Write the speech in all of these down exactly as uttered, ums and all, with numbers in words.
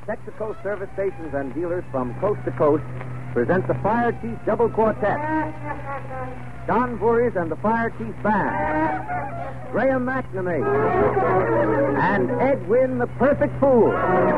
Texaco service stations and dealers from coast to coast present the Fire Chief Double Quartet. Don Voorhees and the Fire Chief Band. Graham McNamee. And Edwin the Perfect Fool.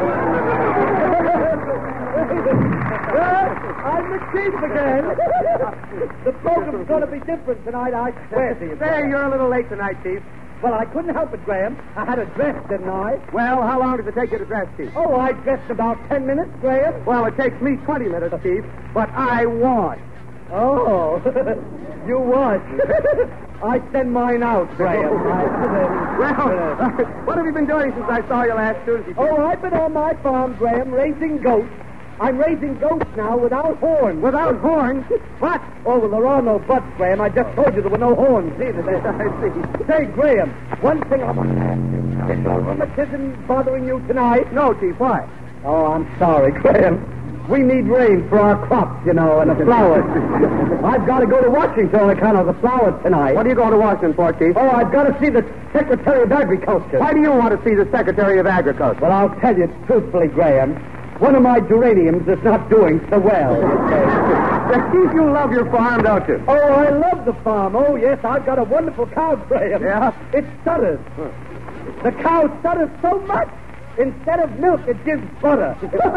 Well, I'm the chief again. The program's going to be different tonight, I swear to you. Say, you're a little late tonight, Chief. Well, I couldn't help it, Graham. I had a dress, didn't I? Well, how long does it take you to dress, Chief? Oh, I dressed about ten minutes, Graham. Well, it takes me twenty minutes, Chief, but I wash. Oh, you wash. I send mine out, Graham. Well, what have you been doing since I saw you last Tuesday? Oh, I've been on my farm, Graham, raising goats. I'm raising goats now without horns. Without horns? What? Oh, well, there are no butts, Graham. I just told you there were no horns either. I see. Say, Graham, one thing I want to ask you. Is rheumatism bothering you tonight? No, Chief. Why? Oh, I'm sorry, Graham. We need rain for our crops, you know, and the flowers. I've got to go to Washington on account of the flowers tonight. What are you going to Washington for, Chief? Oh, I've got to see the Secretary of Agriculture. Why do you want to see the Secretary of Agriculture? Well, I'll tell you truthfully, Graham. One of my geraniums is not doing so well. Chief, you love your farm, don't you? Oh, I love the farm. Oh, yes, I've got a wonderful cow, Graham. Yeah? It stutters. Huh. The cow stutters so much. Instead of milk, it gives butter.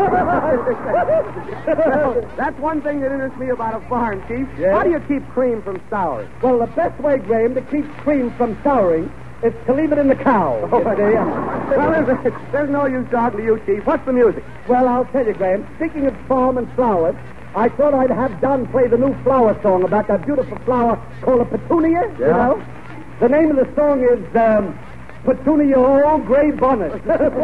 Well, that's one thing that interests me about a farm, Chief. Yes? How do you keep cream from souring? Well, the best way, Graham, to keep cream from souring is to leave it in the cow. Oh, well, there's, there's no use talking to you, Chief. What's the music? Well, I'll tell you, Graham. Speaking of farm and flowers, I thought I'd have Don play the new flower song about that beautiful flower called a petunia. Yeah. You know? The name of the song is um, Petunia Old Gray Bonnet.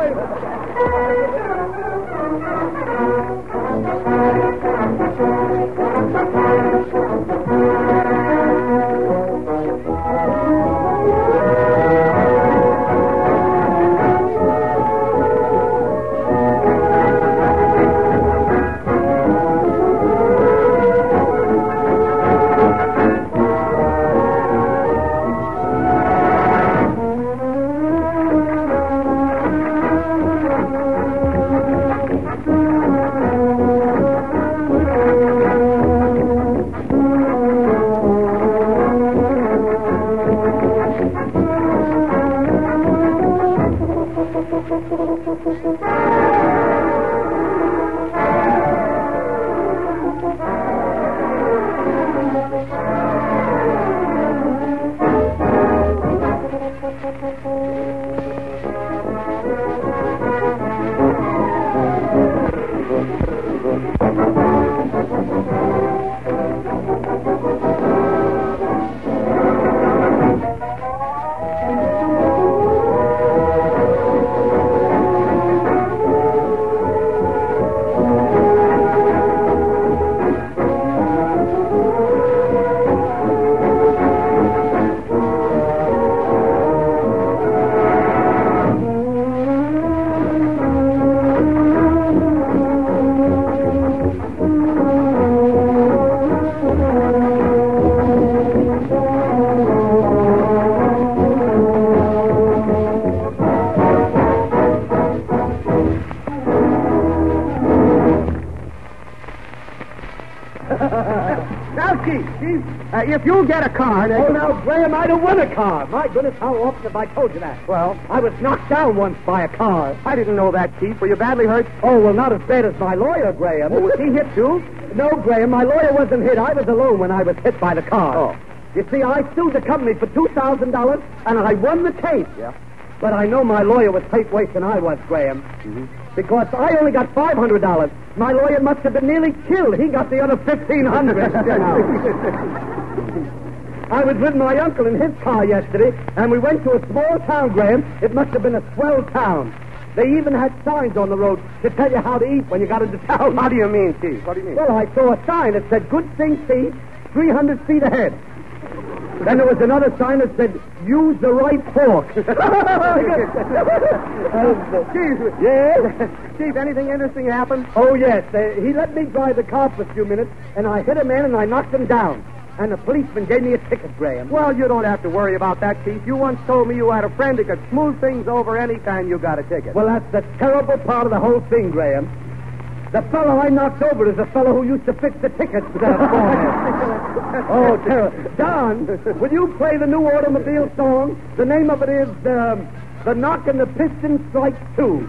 Uh, if you'll get a car... Oh, can... now, Graham, I don't want a car. My goodness, how often have I told you that? Well, I was knocked down once by a car. I didn't know that, Chief. Were you badly hurt? Oh, well, not as bad as my lawyer, Graham. Oh, was he hit, too? No, Graham, my lawyer wasn't hit. I was alone when I was hit by the car. Oh. You see, I sued the company for two thousand dollars, and I won the case. Yeah. But I know my lawyer was paid worse than I was, Graham. Mm-hmm. Because I only got five hundred dollars. My lawyer must have been nearly killed. He got the other fifteen hundred dollars. I was with my uncle in his car yesterday, and we went to a small town, Graham. It must have been a swell town. They even had signs on the road to tell you how to eat when you got into town. How do you mean, Chief? What do you mean? Well, I saw a sign that said, Good Thing Seed, three hundred feet ahead. Then there was another sign that said, use the right fork. uh, Chief, yes? Chief, anything interesting happened? Oh, yes. Uh, he let me drive the car for a few minutes, and I hit a man and I knocked him down. and the policeman gave me a ticket, Graham. Well, you don't have to worry about that, Chief. You once told me you had a friend who could smooth things over any time you got a ticket. Well, that's the terrible part of the whole thing, Graham. The fellow I knocked over is the fellow who used to fix the tickets for me. Oh, terrible. Don, will you play the new automobile song? The name of it is um, The Knock and the Piston Strike Two.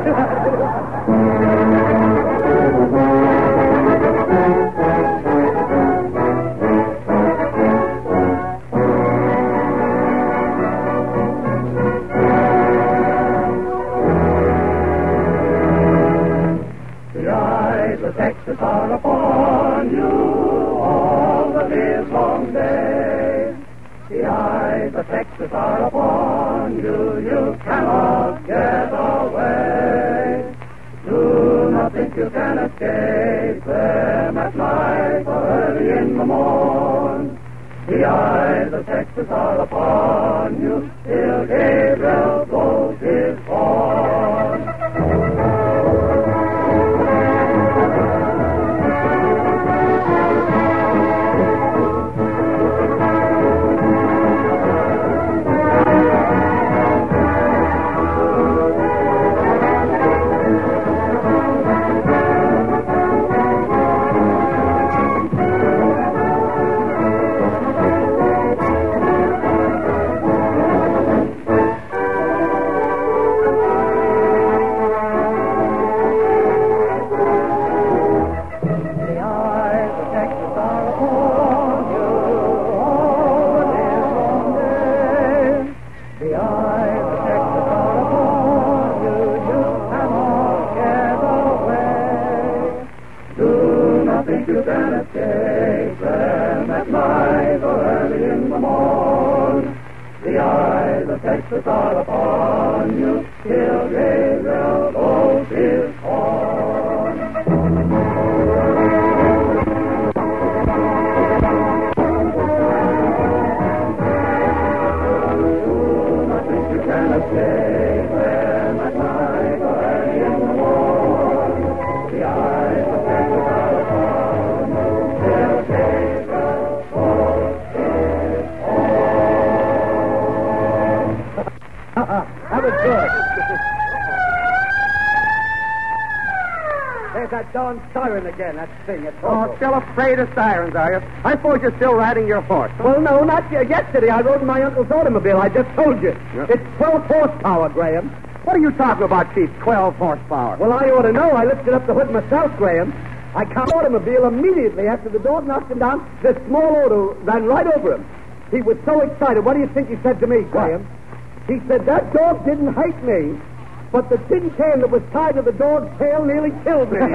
Texas are upon you all the livelong day. The eyes of Texas are upon you, you cannot get away. Do not think you can escape them at night or early in the morn. The eyes of Texas are upon you till Gabriel blows his horn. Texas are upon you till Gabriel blows his horn. Do not think you can escape them at night or early in the morn. The eyes of Texas are upon you till Gabriel blows his horn. That was good. There's that darn siren again, that thing. It's Oh, still afraid of sirens, are you? I suppose you're still riding your horse. Well, no, not yet. Yesterday I rode in my uncle's automobile. I just told you. Yep. It's twelve horsepower, Graham. What are you talking about, Chief? Twelve horsepower. Well, I ought to know. I lifted up the hood myself, Graham. I caught the automobile immediately after the door knocked him down. This small auto ran right over him. He was so excited. What do you think he said to me, Graham? He said, that dog didn't hate me, but the tin can that was tied to the dog's tail nearly killed me.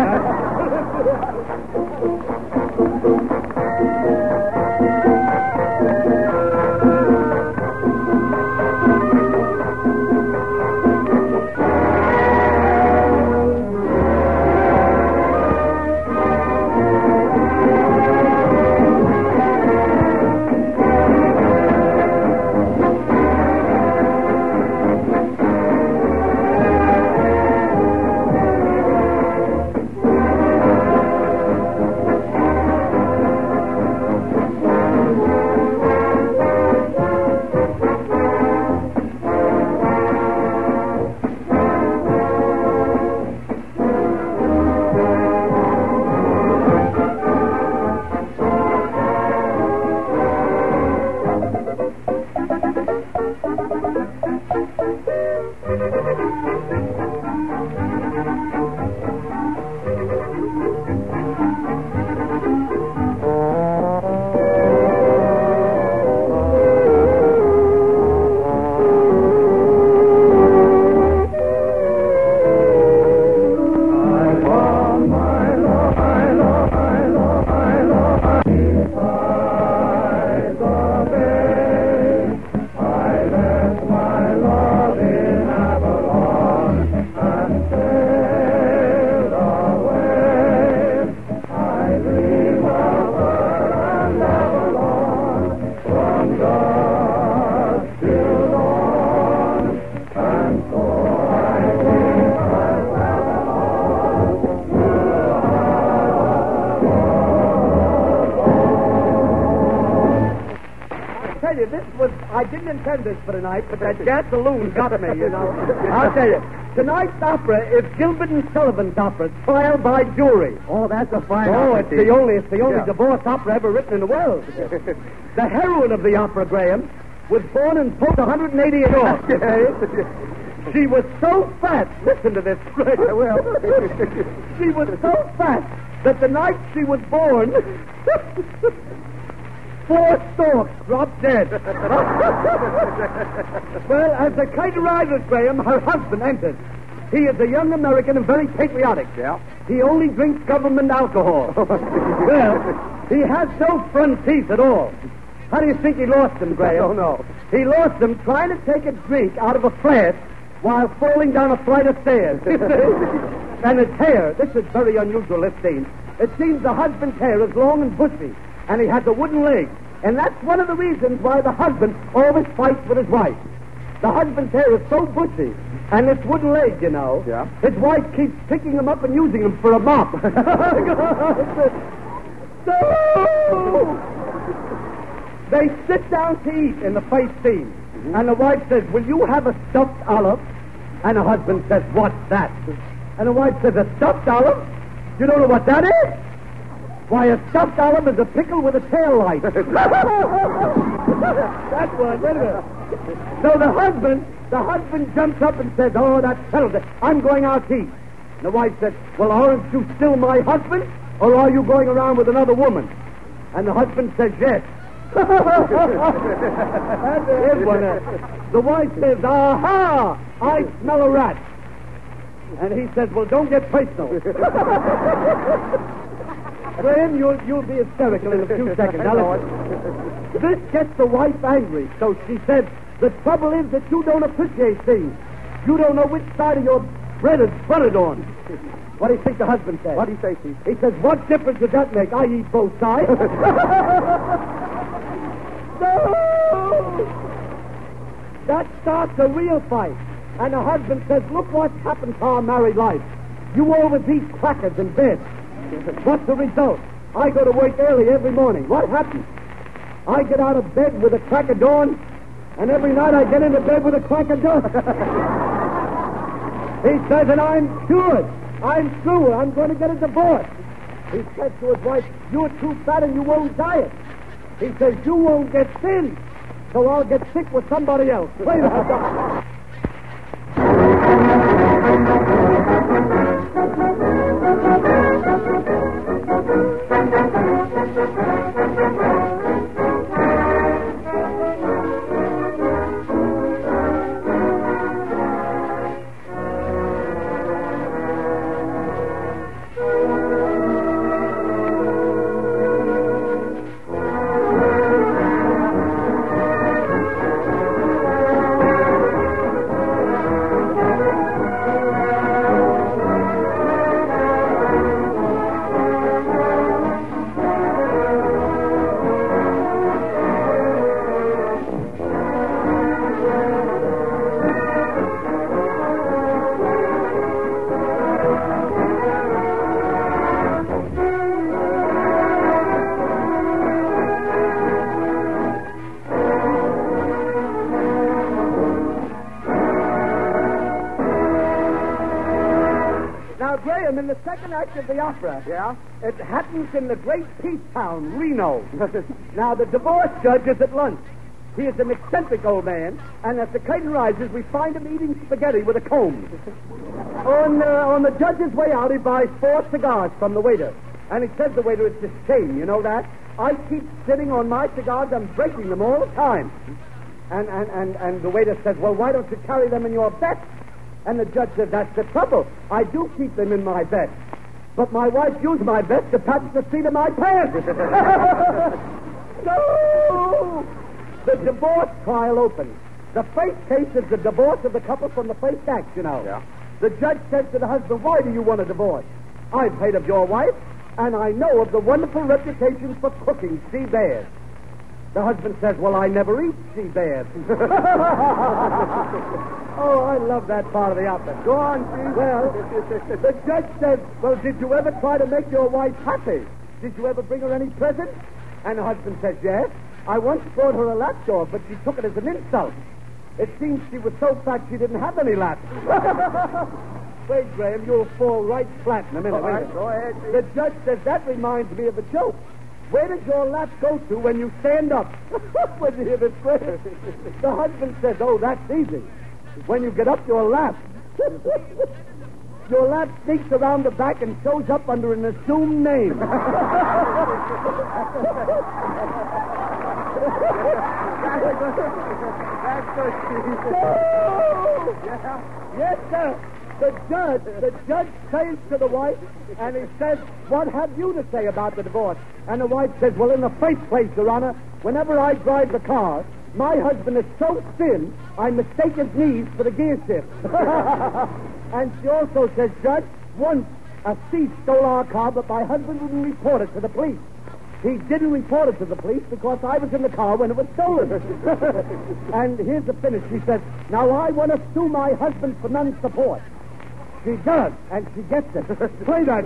you, this was, I didn't intend this for tonight, but that gasoline got me, you know. I'll tell you. Tonight's opera is Gilbert and Sullivan's opera, Trial by Jury. Oh, that's a fine Oh, opera, it's Chief. the only, it's the only Yeah. divorce opera ever written in the world. The heroine of the opera, Graham, was born and post one hundred eighty in York. She was so fat. Listen to this, Fred. I will. She was so fat that the night she was born, four storks dropped dead. Well, as the kite rises, Graham, her husband enters. He is a young American and very patriotic. Yeah. He only drinks government alcohol. Well, he has no front teeth at all. How do you think he lost them, Graham? I don't know. He lost them trying to take a drink out of a flask while falling down a flight of stairs. And his hair, this is very unusual, this scene. It seems the husband's hair is long and bushy, and he has a wooden leg. And that's one of the reasons why the husband always fights with his wife. The husband's hair is so bushy, and this wooden leg, you know. Yeah. His wife keeps picking him up and using him for a mop. So, they sit down to eat in the first scene. Mm-hmm. And the wife says, will you have a stuffed olive? And the husband says, what's that? And the wife says, a stuffed olive? You don't know what that is? Why, a stuffed olive is a pickle with a tail light. That's one, isn't it? So the husband, the husband jumps up and says, oh, that settles it. I'm going out to eat. And the wife said, well, aren't you still my husband? Or are you going around with another woman? And the husband says, yes. Here's one. Uh, the wife says, aha, I smell a rat. And he says, well, don't get personal. Graham, you'll, you'll be hysterical in a few seconds. Now, listen. This gets the wife angry, so she said, the trouble is that you don't appreciate things. You don't know which side of your bread is buttered on. What do you think the husband said? What do you say, Chief? He says, what difference does that make? I eat both sides. No! That starts a real fight. And the husband says, look what's happened to our married life. You always eat crackers in bed. What's the result? I go to work early every morning. What happens? I get out of bed with a crack of dawn, and every night I get into bed with a crack of dawn. He says, and I'm cured. I'm through. I'm going to get a divorce. He says to his wife, you're too fat and you won't diet. He says, you won't get thin, so I'll get sick with somebody else. Play that. In the second act of the opera, Yeah? it happens in the great peace town, Reno. Now, the divorce judge is at lunch. He is an eccentric old man, and as the curtain rises, we find him eating spaghetti with a comb. on, uh, on the judge's way out, he buys four cigars from the waiter. And he says to the waiter, it's a shame, you know that? I keep sitting on my cigars and breaking them all the time. And, and, and, and the waiter says, well, why don't you carry them in your vest? And the judge said, that's the trouble. I do keep them in my vest. But my wife used my vest to patch the seat of my pants. No! The divorce trial opens. The first case is the divorce of the couple from the first act, you know. Yeah. The judge says to the husband, why do you want a divorce? I've heard of your wife, and I know of the wonderful reputation for cooking she bears. The husband says, well, I never eat she bears. Oh, I love that part of the opera. Go on, Chief. Well, the judge says, well, did you ever try to make your wife happy? Did you ever bring her any presents? And the husband says, yes. I once brought her a lapdog, but she took it as an insult. It seems she was so fat she didn't have any laps. Wait, Graham, you'll fall right flat in a minute. All right, go ahead. The judge says that reminds me of a joke. Where does your lap go to when you stand up? When you hear this, Graham? The husband says, oh, that's easy. When you get up your lap. Your lap sneaks around the back and shows up under an assumed name. That's so sweet. Oh! Yeah. Yes, sir. The judge, the judge says to the wife, and he says, what have you to say about the divorce? And the wife says, well, in the first place, Your Honor, whenever I drive the car, my husband is so thin, I mistake his knees for the gear shift. And she also says, Judge, once a thief stole our car, but my husband wouldn't report it to the police. He didn't report it to the police because I was in the car when it was stolen. And here's the finish. She says, now I want to sue my husband for non-support. She does, and she gets it. Play that.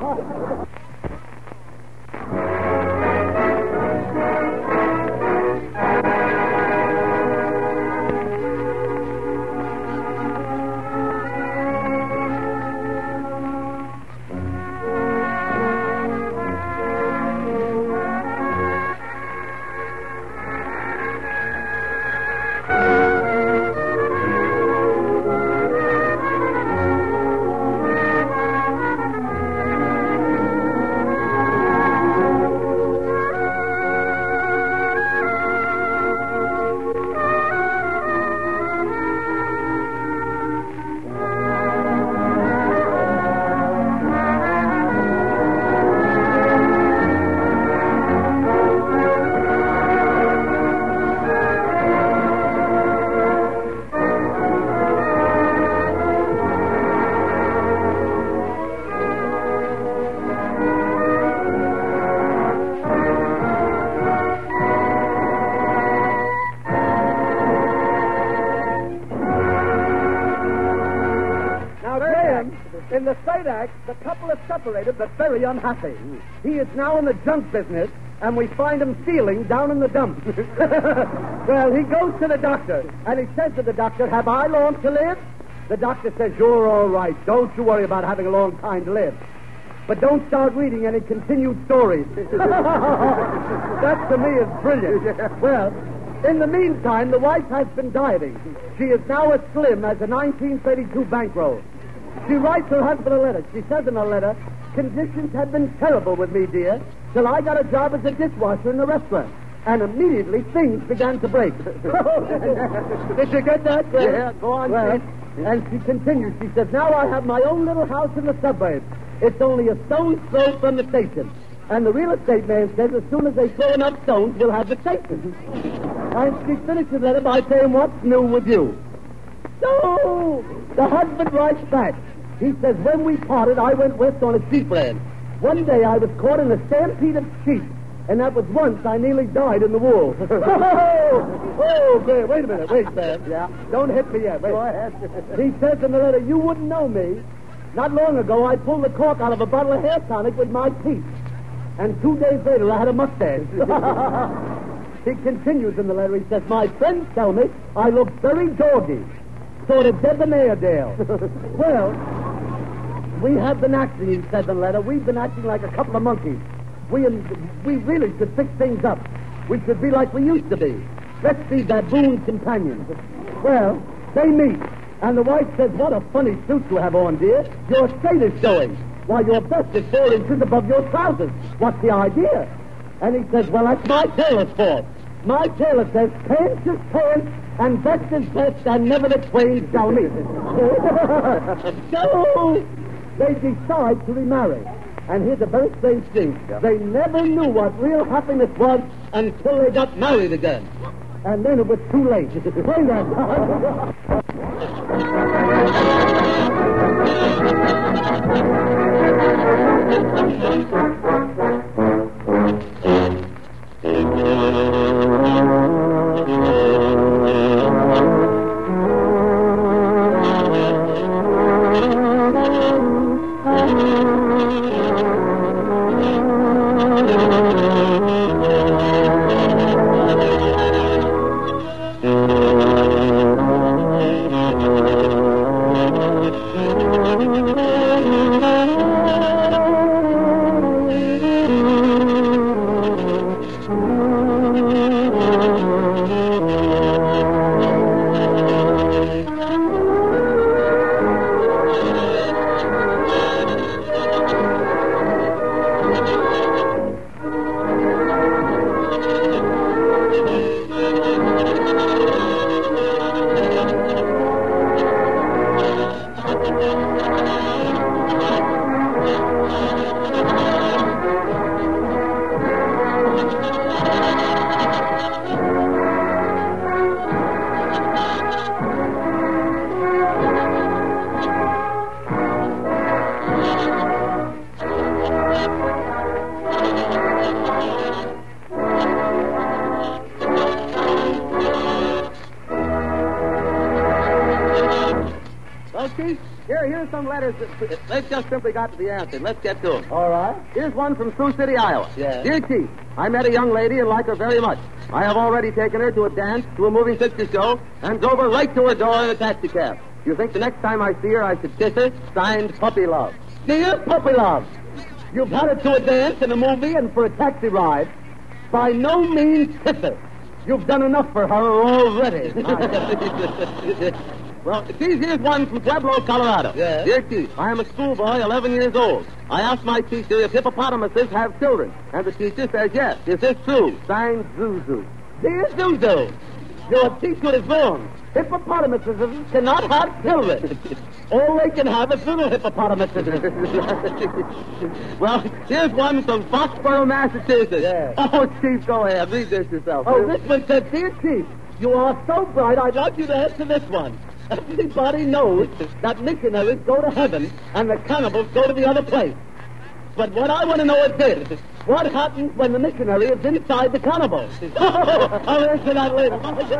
In the third act, the couple is separated but very unhappy. He is now in the junk business, and we find him stealing down in the dump. Well, he goes to the doctor, and he says to the doctor, have I long to live? The doctor says, you're all right. Don't you worry about having a long time to live. But don't start reading any continued stories. That, to me, is brilliant. Well, in the meantime, the wife has been dieting. She is now as slim as a nineteen thirty-two bankroll. She writes her husband a letter. She says in a letter, conditions have been terrible with me, dear, till I got a job as a dishwasher in the restaurant. And immediately things began to break. Did you get that? Well, Yeah, go on, well, please. and she continues. She says, now I have my own little house in the suburbs. It's only a stone's throw from the station. And the real estate man says as soon as they throw enough stones, we'll have the station. And she finishes the letter by saying, what's new with you? So, the husband writes back. He says, when we parted, I went west on a sheep ranch. One day I was caught in a stampede of sheep, and that was once I nearly died in the wool. oh, oh, wait, wait a minute. Wait, man. Yeah. Don't hit me yet. Wait. Go ahead. He says in the letter, you wouldn't know me. Not long ago, I pulled the cork out of a bottle of hair tonic with my teeth. And two days later, I had a mustache. He continues in the letter. He says, my friends tell me I look very doggy. Sort of debonair, Dale. Well, we have been acting, he said in the letter. We've been acting like a couple of monkeys. We we really should fix things up. We should be like we used to be. Let's be baboon companions. Well, they meet, and the wife says, what a funny suit you have on, dear. Your skirt is showing. Why, your vest is four inches above your trousers. What's the idea? And he says, well, that's my tailor's fault. My tailor says, pants is pants, and vest is vest, and never the twain shall meet. So, they decide to remarry. And here's the very strange thing. Yeah. They never knew what real happiness was until they got married again. And then it was too late. Play that. Thank you. Here, here's some letters that they've just simply got to be answered. Let's get to them. All right. Here's one from Sioux City, Iowa. Yeah. Dear Chief, I met a young lady and like her very much. I have already taken her to a dance, to a moving picture show, and drove her right to her door in a taxi cab. You think the next time I see her, I should kiss her? Signed, Puppy Love. Dear Puppy Love, you've had her to a dance and a movie and for a taxi ride. By no means kiss her. You've done enough for her already. Well, see, here's one from Pueblo, Colorado. Yeah. Dear Chief, I am a schoolboy, eleven years old. I asked my teacher if hippopotamuses have children, and the teacher says yes. Is this true? Signed, Zuzu. Dear Zuzu, your teacher is wrong. Hippopotamuses cannot have children. All they can have is little hippopotamuses. Well, here's one from Foxborough, Massachusetts. Yeah. Oh, Chief, go ahead. Read this yourself. Oh, this one says, Dear Chief, you are so bright, I'd like you to answer this one. Everybody knows that missionaries go to heaven and the cannibals go to the other place. But what I want to know is this. What happens when the missionary is inside the cannibal? I'll answer that later.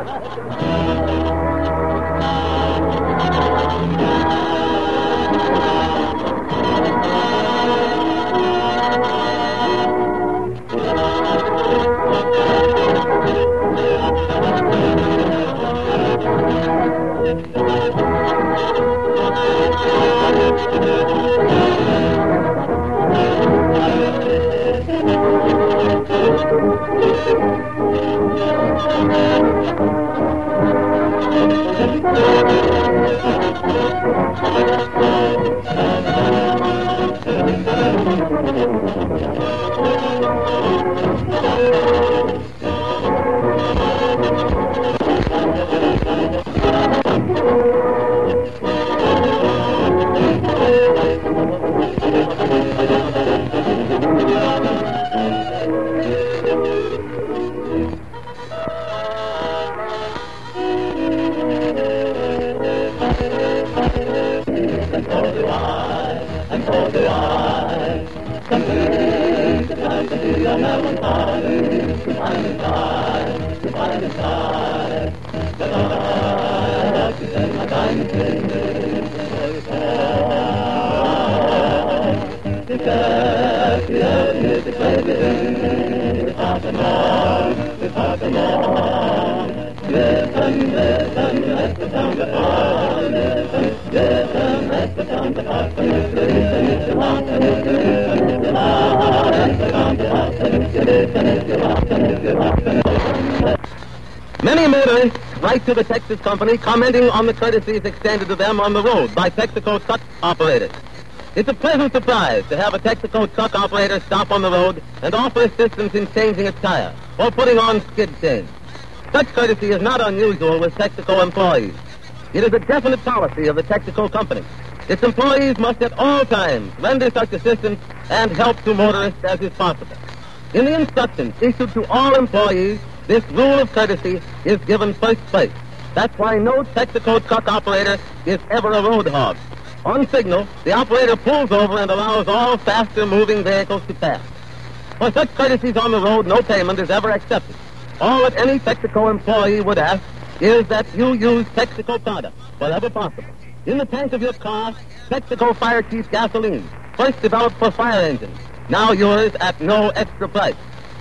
Many motorists write to the Texas company commenting on the courtesies extended to them on the road by Texaco truck operators. It's a pleasant surprise to have a Texaco truck operator stop on the road and offer assistance in changing a tire or putting on skid chains. Such courtesy is not unusual with Texaco employees. It is a definite policy of the Texaco company. Its employees must at all times render such assistance and help to motorists as is possible. In the instructions issued to all employees, this rule of courtesy is given first place. That's why no Texaco truck operator is ever a road hog. On signal, the operator pulls over and allows all faster-moving vehicles to pass. For such courtesies on the road, no payment is ever accepted. All that any Texaco employee would ask is that you use Texaco products wherever possible. In the tank of your car, Texaco Fire Chief gasoline, first developed for fire engines, now yours at no extra price.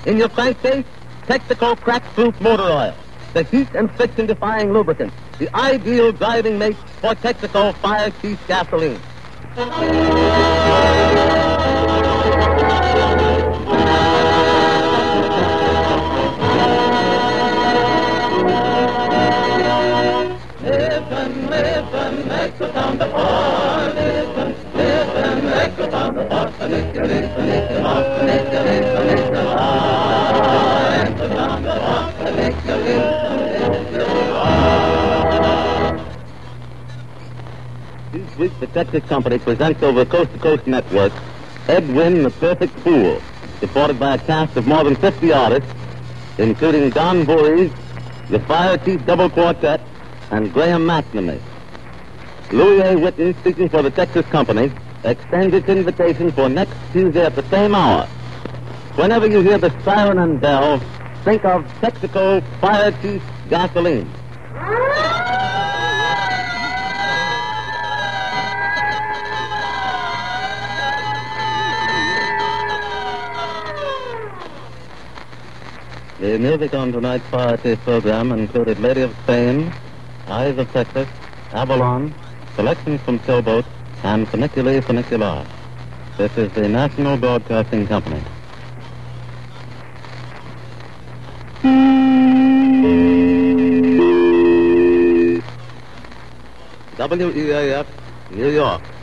In your crankcase, Texaco crack-proof motor oil, the heat and friction-defying lubricant, the ideal driving mate for Texaco Fire Chief gasoline. Listen, listen, extra down the bar. Listen, listen, extra down the bar. Listen, listen, listen, listen, listen, listen, extra down the bar. Listen, listen, listen. This week, the Texas Company presents over the Coast to Coast Network Edwin the Perfect Fool, supported by a cast of more than fifty artists, including Don Voorhees, the Fire Chief Double Quartet, and Graham McNamee. Louis A. Whitten, speaking for the Texas Company, extends its invitation for next Tuesday at the same hour. Whenever you hear the siren and bell, think of Texaco Fire Chief gasoline. The music on tonight's Fire Chief program included Lady of Spain, Eyes of Texas, Avalon, selections from Showboat, and Funiculi Funicular. This is the National Broadcasting Company. W E A F, New York.